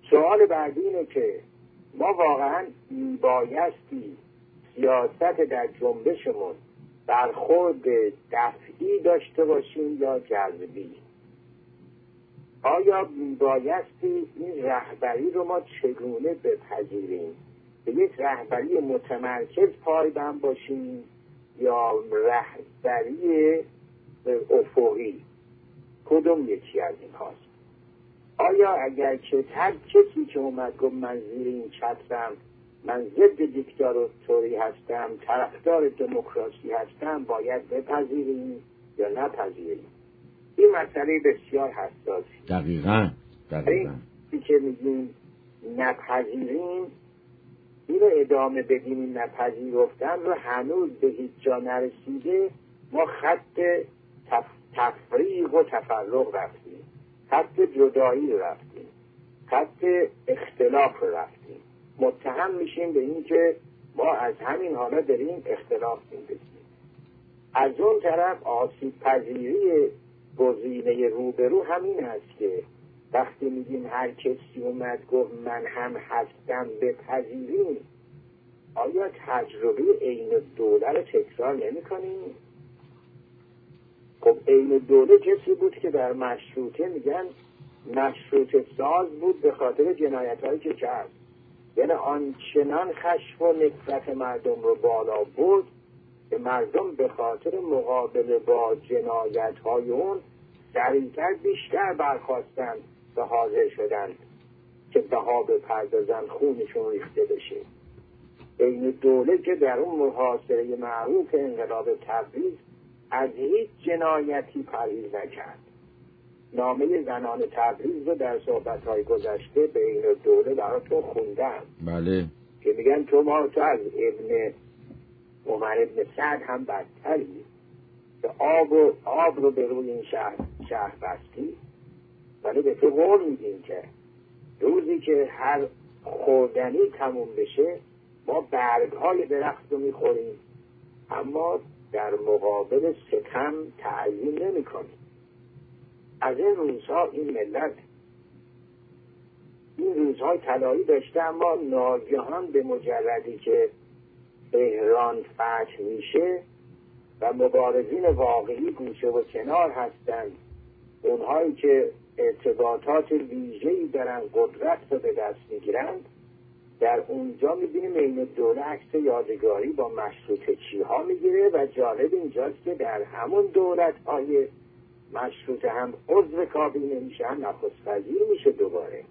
سوال بعدی اینه که ما واقعا بایستی سیاست در جنبشمون برخورد دفعی داشته باشیم یا جذبی؟ آیا بایستی این رهبری رو ما چگونه بپذیریم؟ به یک رهبری متمرکز پایبند باشیم یا رهبری افقی؟ کدوم یکی از این هاست؟ آیا اگر که هر کسی که اومد گفت من زیر این چترم، من ضد دیکتاتوری هستم، طرفدار دموکراسی هستم، باید بپذیریم یا نپذیریم؟ این مسئله بسیار حساسی. دقیقاً. این که میگیم نپذیریم، اینو ادامه بدیم، این نپذیرفتن رو هنوز به هیچ جا نرسیده، ما خط تفریق و تفرق رفتیم، خط جدایی رفتیم، خط اختلاف رفتیم. متهم میشیم به این که ما از همین حالا داریم اختلاف می‌کنیم. از اون طرف آسیب پذیری گزینه روبرو همین هست که وقتی میگیم هر کسی اومد گفت من هم هستم بپذیریم، آیا تجربه عین الدوله رو تکرار نمی کنیم؟ خب عین الدوله کسی بود که در مشروطه میگن مشروطه ساز بود به خاطر جنایت هایی که کرد، یعنی آنچنان خشم و نفرت مردم رو بالا برد که مردم به خاطر مقابله با جنایت های اون سریعتر بیشتر برخواستن و حاضر شدند که بها بپردازن، خونشون ریخته بشه. این دوله که در اون محاصره معروف انقلاب تبریز از هیچ جنایتی پرهیز نکرد. نامه زنان تبریز رو در صحبت‌های گذشته به این دوله براتون خوندم. بله. که میگن تو از ابن عمر ابن سعد هم بدتری که آب رو به روی این شهر بستی، ولی به تو قول میدیم که روزی که هر خوردنی تموم بشه ما برگ‌های درخت رو میخوریم، اما در مقابل ستم تعیین نمی کنیم. از این روزها این ملت این روزهای طلایی داشته، اما ناگهان به مجردی که تهران فتح میشه و مبارزین واقعی گوشه و کنار هستند، اونهایی که ارتباطات ویژه‌ای دارن، قدرت رو به دست میگیرند، در اونجا میبینیم این دوله عکس یادگاری با مشروطه چیها میگیره و جالب اینجاست که در همون دولت‌های مشروطه هم عضو کابینه میشه، هم نخست وزیر میشه دوباره.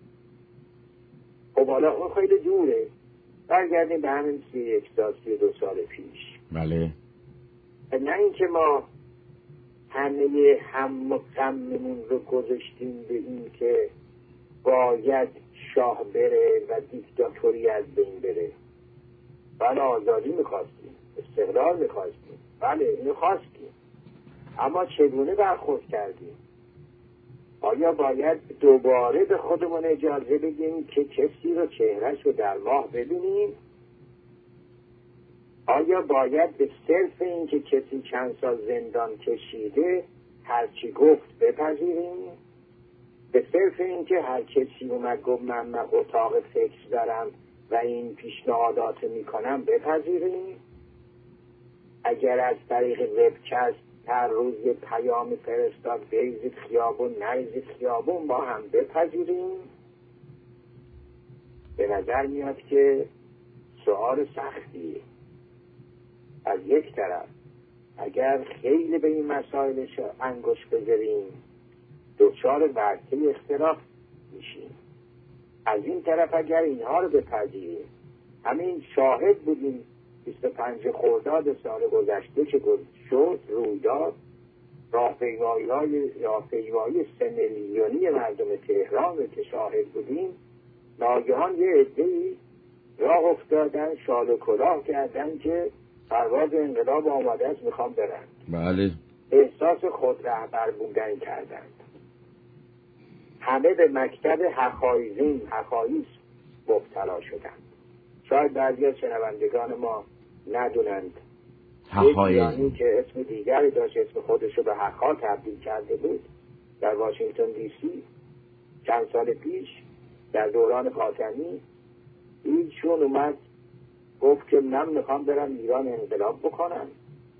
خب حالا اون خیلی دوره، برگردیم به همین 32 سال پیش. بله. نه اینکه ما همه هم غممون رو گذاشتیم به این که باید شاه بره و دیکتاتوری از بین بره. بله آزادی میخواستیم، استقلال میخواستیم، بله اینو خواستیم، اما چگونه برخورد کردیم؟ آیا باید دوباره به خودمون اجازه بدیم که کسی رو چهرهش رو در ماه ببینیم؟ آیا باید به صرف این که کسی چند سال زندان کشیده هرچی گفت بپذیریم؟ به صرف این که هر کسی اومد گفت من اتاق فکر دارم و این پیشنهادات میکنم بپذیریم؟ اگر از طریق وبکست هر روز یه پیام فرستاد بریزید خیابون نریزید خیابون با هم بپذیریم؟ به نظر میاد که سؤال سختیه. از یک طرف اگر خیلی به این مسائلش انگوش بذاریم دچار ورطه اختلاف میشیم. از این طرف اگر اینها رو بپذیریم، همین شاهد بودیم 25 خرداد سال گذشته که شد رویداد، راهپیمایی 3 میلیونی مردم تهران که شاهد بودیم، ناگهان یه عده‌ای راه افتادن، شال و کلاه کردن که پرواز انقلاب آماده است میخوام برن. بله. احساس خود رهبر بودن کردند. همه به مکتب حقایز مبتلا شدند. شاید بعضی از شنوندگان ما ندونند حقایزی که اسم دیگری داشت، اسم خودشو به حقا تبدیل کرده بود، در واشنگتن دی سی چند سال پیش در دوران خاتمی ایشون اومد گفت که من میخوام برم ایران انقلاب بکنم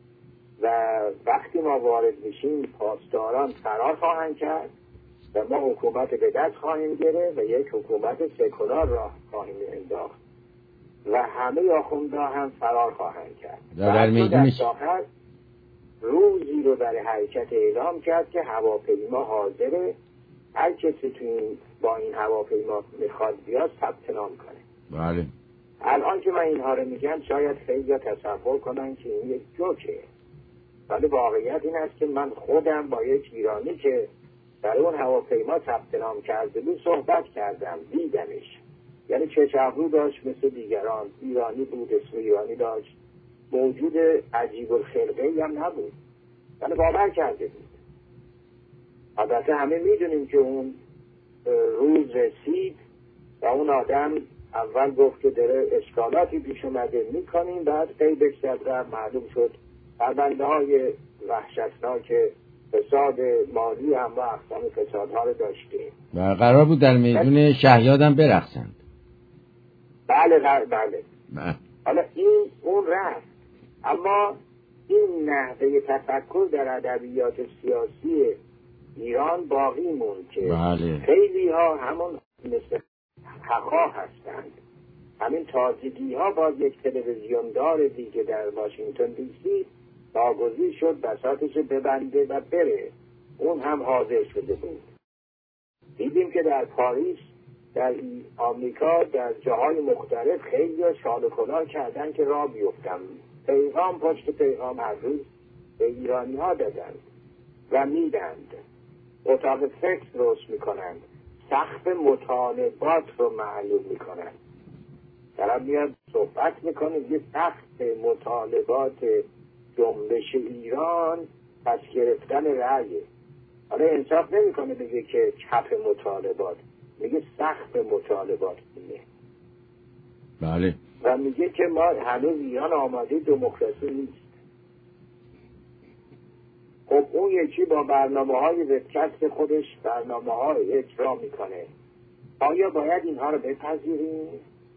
و وقتی ما وارد میشیم پاسداران فرار خواهند کرد و ما حکومت به دست خواهیم گرفت و یک حکومت سکولار راه خواهیم انداخت و همه آخوندها هم فرار خواهند کرد. در میدونش آخر روزی رو برای حرکت اعلام کرد که هواپیما حاضره، هر کسی با این هواپیما میخواد بیاد ثبت نام کنه. بله. الان که من اینها رو میگم شاید خیلی تصور کنن که این یک جوکه، ولی واقعیت این است که من خودم با یک ایرانی که در اون هواپیما ثبت نام کرده بود صحبت کردم، دیدمش. یعنی چشم‌ابرو داشت مثل دیگران، ایرانی بود، اسم ایرانی داشت، موجود عجیب الخلقه‌ای هم نبود، یعنی باور کرده بود. البته همه میدونیم که اون روز رسید و اون آدم اول گفت که داره اشکالاتی پیش اومده میکنیم، بعد قیبش در معلوم شد پرونده های وحشتناک فساد مالی هم و اقسام فسادها رو داشتیم و قرار بود در میدون شهیادم برقصند. بله. حالا اون رفت، اما این نحوه تفکر در ادبیات سیاسی ایران باقی موند که بله. خیلی ها همون مثل حقا هستند. همین تازگی ها باز یک تلویزیوندار دیگه در واشنگتن دی سی واگذار شد بساطش ببنده و بره، اون هم حاضر شده بود. دیدیم که در پاریس، در آمریکا، در جاهای مختلف خیلی شال و کلاه کردن که راه بیفتن، پیغام پشت پیغام هر روز به ایرانی ها دادن و میدند، اتاق فکر درست میکنند، سقف مطالبات رو معلوم میکنند. طرف میاد صحبت میکنه یه سقف مطالبات جنبش ایران پس گرفتن رأیه. حالا انصاف نمیکنه بگه که چپ مطالبات، میگه سقف مطالبات اینه. بله. و میگه که ما هنوز ایران آماده دموکراسی نیست. خب اون یکی با برنامه‌های وبکست خودش برنامه‌های اجرا میکنه. آیا باید اینها رو بپذیریم؟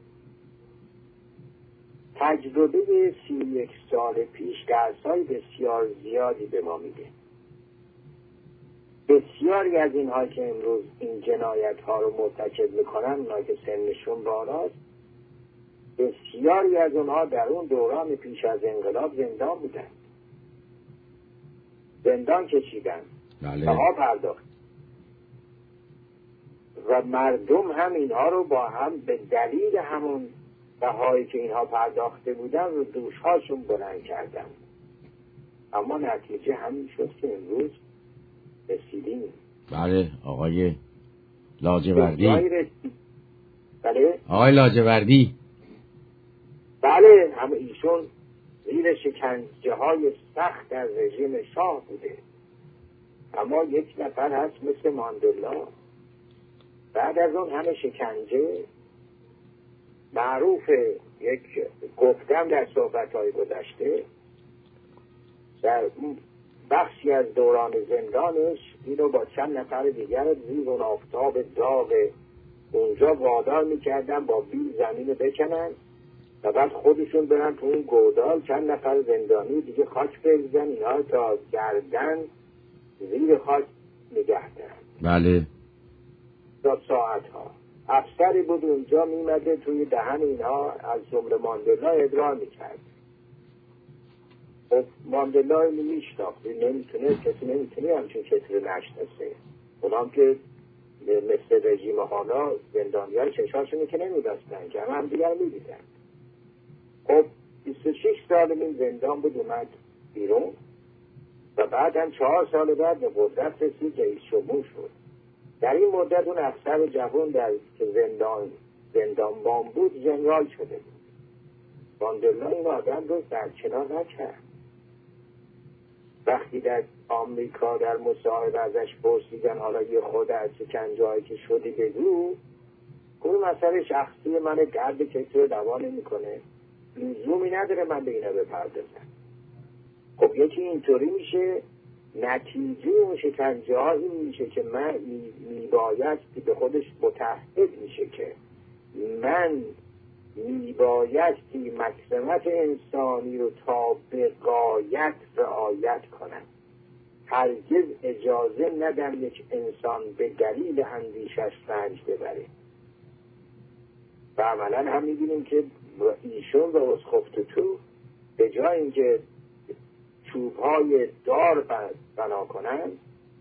تجربه 31 سال پیش درس‌های بسیار زیادی به ما میده. بسیاری از اینها که امروز این جنایت‌ها رو مرتکب میکنن، اونها که سنشون بالاست، بسیاری از اونها در اون دوران پیش از انقلاب زندان بودن، زندان کشیدن، بها پرداخت و مردم هم اینها رو با هم به دلیل همون بهایی که اینها پرداخته بودن رو دوشهاشون بلند کردن. اما نتیجه همین شد که امروز رسیدیم. بله آقای لاجوردی. بله آقای لاجوردی. بله، هم ایشون زیر شکنجه های سخت در رژیم شاه بوده، اما یک نفر هست مثل ماندلا بعد از اون همه شکنجه معروف، یک گفتم در صحبت‌های گذشته، در بخشی از دوران زندانش اینو با چند نفر دیگر زیر اون آفتاب داغ اونجا وادار میکردن با بیل زمین بکنن و بعد خودشون برن تو اون گودال، چند نفر زندانی دیگه خاک بریزن، اینها تا گردن زیر خاک نگه دارن. بله. تا ساعتها افسری بود اونجا میمده توی دهن اینها از جمله ماندلا ادرار میکرد. خب ماندلا اینو میشناخت، کسی نمیتونه همچون کسی رو نشناسه. اونام که مثل رژیم حالا زندانی های چشاشونو که نمیبستن که هم دیگر میدیدن. خب 26 سال این زندان بود، اومد بیرون و بعد هم 4 سال بعد به قدرت رسید، رئیس جمهور شد. در این مدت اون افسر جوان در زندانبان بود ژنرال شده بود. ماندلا این آدم رو درکنار نکرد. وقتی در آمریکا در مصاحبه ازش پرسیدن حالا یه خود از شکنجه‌هایی که شدی بگو، گفت مسئله شخصی من، درد کسی رو دوا نمی‌کنه، لزومی نداره من به اینا بپردازم. خب یکی اینطوری میشه نتیجه اون شکنجه ها این میشه که من میبایستی به خودش متحد میشه که من میبایستی مکرمت انسانی رو تا به غایت رعایت کنم. هرگز اجازه ندم یک انسان به دلیل اندیشش رنج ببره. و عملا هم میبینیم که ایشون و اسخفتتو به جای اینکه چوبهای دار بنا کنن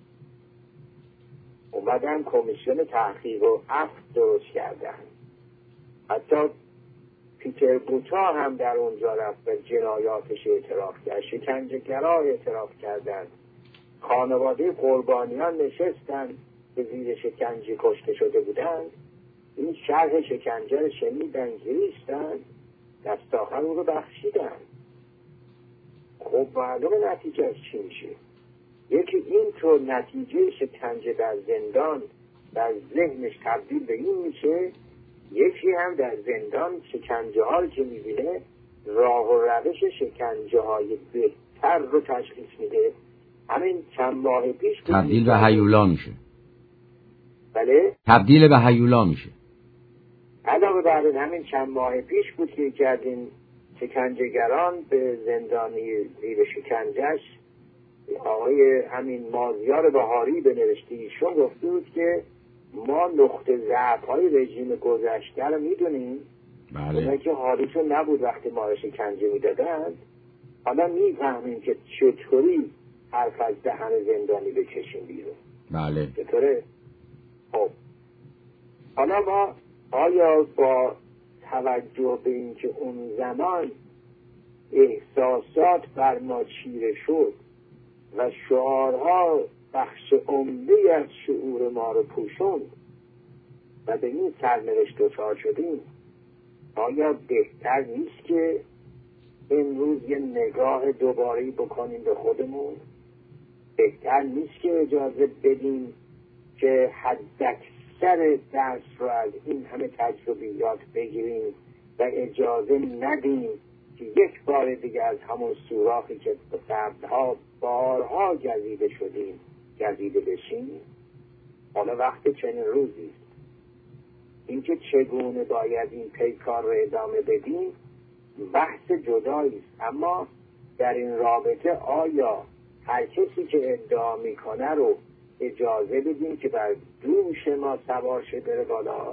اومدن کمیسیون تحقیق و عفو درست کردن. حتی پیتر بوتا هم در اونجا رفت و جنایاتش اعتراف کرد. شکنجه‌گرا اعتراف کردن. خانواده قربانیان نشستن به زیر شکنجه کشته شده بودند. این شرح شکنجه رو شنیدن، گریستن، دست آخر او رو بخشیدن. خب معلوم نتیجه چی میشه؟ یکی اینطور نتیجه شکنجه در زندان در ذهنش تبدیل به این میشه، یکی هم در زندان شکنجه ها رو که میبینه راه و روش شکنجه های بهتر رو تشخیص میده. همین چند ماه پیش تبدیل به هیولا میشه. بله؟ تبدیل به هیولا میشه. علاوه بر همین چند ماه پیش بود که یکی از این شکنجهگران به زندانی زیر شکنجهش آقای همین مازیار بهاری به نوشته ایشون گفته بود که ما نقطه ضعف‌های رژیم گذشته رو میدونیم. بله. اونایی که حالیشون نبود وقتی ما رو شکنجه میدادند، حالا میفهمیم که چطوری حرف از دهن زندانی بکشیم بیرون. بله. چطوره؟ خب حالا ما آیا با توجه به این که اون زمان احساسات بر ما چیره شد و شعارها بخش عمده از شعور ما رو پوشوند و به این سرنوشت دچار شدیم، آیا بهتر نیست که امروز یه نگاه دوباره بکنیم به خودمون؟ بهتر نیست که اجازه بدیم که حداکثر درس رو از این همه تجربیات بگیریم و اجازه ندیم که یک بار دیگه از همون سوراخی که به قبلها بارها گزیده شدیم گزیده بشیم؟ حالا وقت چنین روزی اینکه چگونه باید این پیکار رو ادامه بدیم بحث جدایی است. اما در این رابطه آیا هر کسی که ادعا میکنه رو اجازه بدیم که بر دوش ما سوار شه بره بالا؟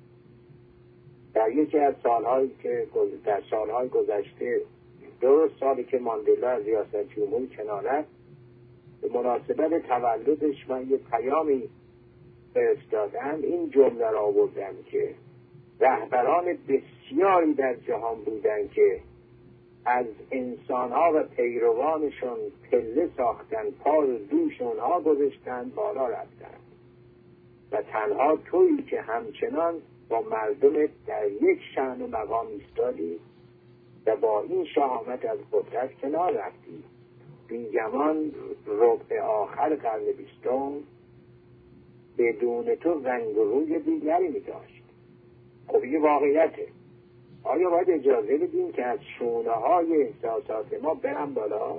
در یکی از سالهایی که در سالهای گذشته، درست سالی که ماندلا از ریاست جمهوری کنار رفت، به مناسبت تولدش من یه پیامی فرستادم. این جمله را آوردم که رهبران بسیاری در جهان بودن که از انسانها و پیروانشون پله ساختن، پا رو دوش اونها گذاشتن، بالا رفتن و تنها تویی که همچنان با مردم در یک شأن و مقام ایستادی و با این شهامت از قدرت کنار رفتی. بیگمان ربع آخر قرن 20 بدون تو رنگ و روی دیگری می داشت. خب یه واقعیته. آیا باید اجازه بدیم که از شونه های احساسات ما برن بالا،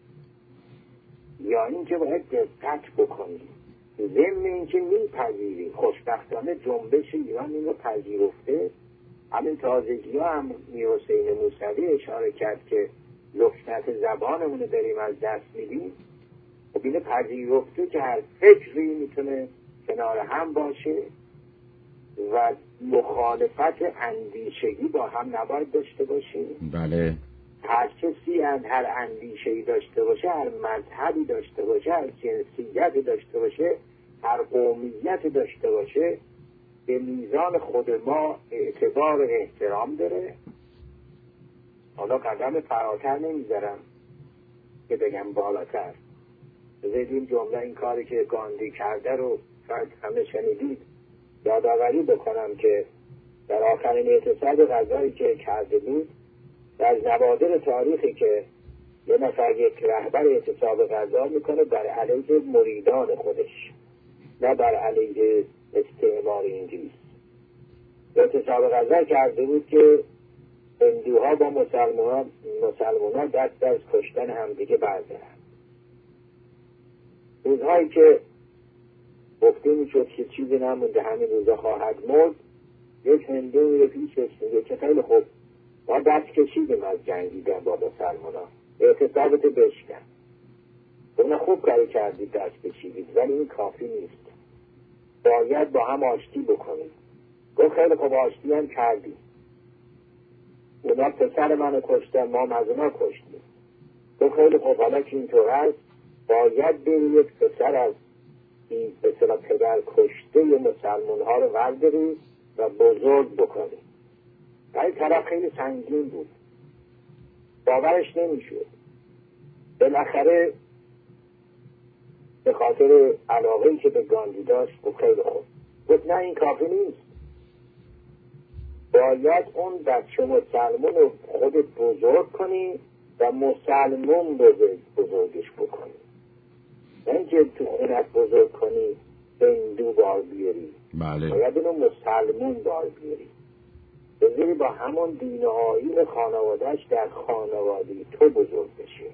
یا اینکه باید دقت بکنیم ضمن اینکه میپذیریم؟ خوشبختانه جنبش ایران این رو پذیرفته. همین تازگی ها هم میرحسین موسوی اشاره کرد که لکنت زبانمون رو بریم از دست میدیم. خب اینو پذیرفته که هر فکری میتونه کنار هم باشه و مخالفت اندیشگی با هم نباید داشته باشیم. بله. هر کسی هر اندیشه‌ای داشته باشه، هر مذهبی داشته باشه، هر جنسیتی داشته باشه، هر قومیت داشته باشه، به میزان خود ما اعتبار و احترام داره. حالا قدم فراتر نمیذارم که بگم بالاتر. بذارید این جمله، این کاری که گاندی کرده رو شاید همه شنیدید، یادآوری بکنم که در آخرین اعتصاب غذایی که کرده بود، در نوادر تاریخی که یه نفر یک رهبر اعتصاب غذا میکنه بر علیه مریدان خودش، نه بر علیه استعمار انگلیس. اعتصاب غذا کرده بود که هندوها با مسلمان دست از کشتن همدیگه بردارن. روزهایی که گفته میشد که چیزی نمونده همین روزا خواهد مرد، یک هندو میره پیشش میگه که خیلی خوب ما دست کشیدیم از جنگیدن با مسلمانان، اعتصابت بشکن. اون خوب کاری کردید دست کشیدید، ولی این کافی نیست، باید با هم آشتی بکنید. گفت خیلی خوب آشتی هم کردیم، اونا پسر منو کشتن، ما از اونا کشتیم. گفت خیلی خوب حالا که اینطور هست باید برید یک پسر از این مثلا پدر کشته مسلمان ها رو وردارید و بزرگ بکنید. ولی طرف خیلی سنگین بود، باورش نمیشد. بالاخره به خاطر علاقه‌ای که به گاندی داشت گفت خیلی خوب. گفت نه این کافی نیست، باید اون بچه مسلمان رو خودت بزرگ کنی و مسلمان بزرگش بکنی، نه اینکه تو خونت بزرگ کنی هندو بار بیاری. بله. باید اینو مسلمان بار بیاری، بذاری با همون دین و آیین خانوادهش در خانواده تو بزرگ بشه.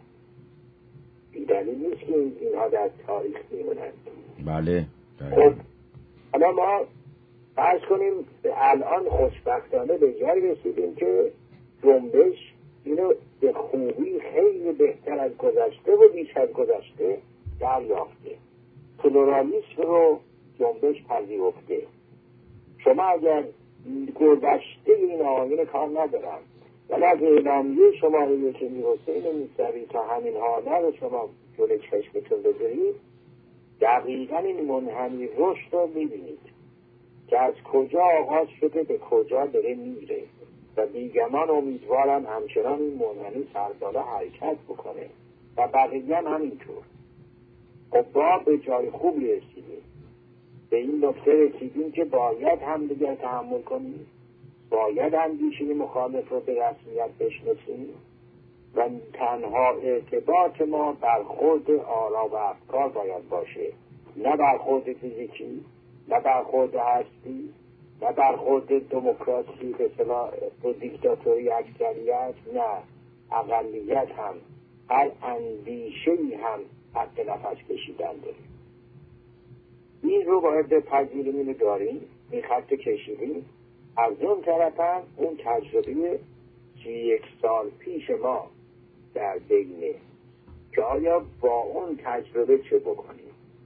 بیدلیل نیست که اینها در تاریخ میمونند. بله. خب حالا ما فرض کنیم الان خوشبختانه به جایی رسیدیم که جنبش اینو به خوبی خیلی بهتر از گذشته و بیش از گذشته دریافته. پلورالیسم رو جنبش پذیرفته. شما اگر گذشته این آیین کار ندارم، ولی از اعلامیه شماره 1 میرحسین موسوی تا همین حالا رو شما جلوی چشمتون بذارید، دقیقا این منحنی رشد رو میبینید که از کجا آغاز شده به کجا داره میره و بیگمان امیدوارم همچنان این منحنی سربالا حرکت بکنه و بقیه هم همینطور. خب با به جای خوبی رسیدیم، به این نقطه رسیدیم که باید هم دیگر تحمل کنیم، باید اندیشه مخالف رو به رسمیت بشناسیم و تنها ارتباط ما برخورد آرا و افکار باید باشه، نه برخورد فیزیکی، نه برخورد هستی، نه برخورد دموکراسی به اصطلاح با دیکتاتوری اکثریت، نه اقلیت هم هر اندیشه‌ای هم حق نفس کشیدن داریم. این رو باید بپذیریم، اینو داریم، این خط کشیدیم. از اون طرف هم اون تجربه 31 سال پیش ما در بینه که آیا با اون تجربه چه بکنیم.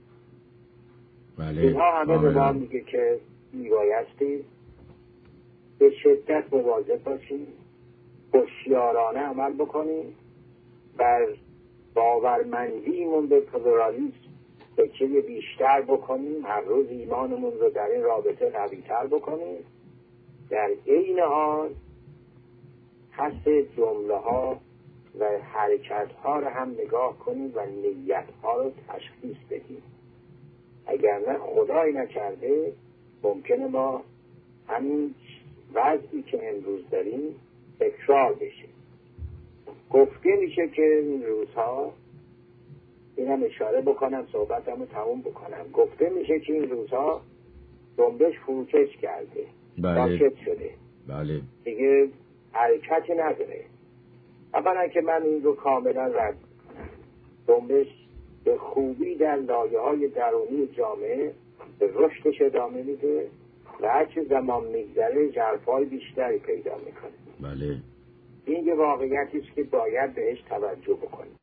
بله. اینها همه به ما میگه که میبایستی به شدت مواظب باشیم، هوشیارانه عمل بکنیم، بر باورمندیمون به پلورالیسم تکیه بیشتر بکنیم، هر روز ایمانمون رو در این رابطه قوی‌تر بکنیم، در عین حال پس جمله ها و حرکت ها رو هم نگاه کنیم و نیت ها رو تشخیص بدیم. اگر نه خدای نکرده ممکنه ما همین وضعی که امروز داریم تکرار بشه. گفته میشه که این روزها، اینم اشاره بکنم صحبتم رو تموم بکنم، گفته میشه که این روزها جنبش فروکش کرده، ساکت شده، بله. دیگه حرکتی نداره. اولا که من این رو کاملا رد کنم، جنبش به خوبی در لایه‌های درونی جامعه به رشدش ادامه میده و هرچه زمان میگذره ژرفای بیشتری پیدا میکنه. بله. این یه واقعیتی است که باید بهش توجه بکنیم.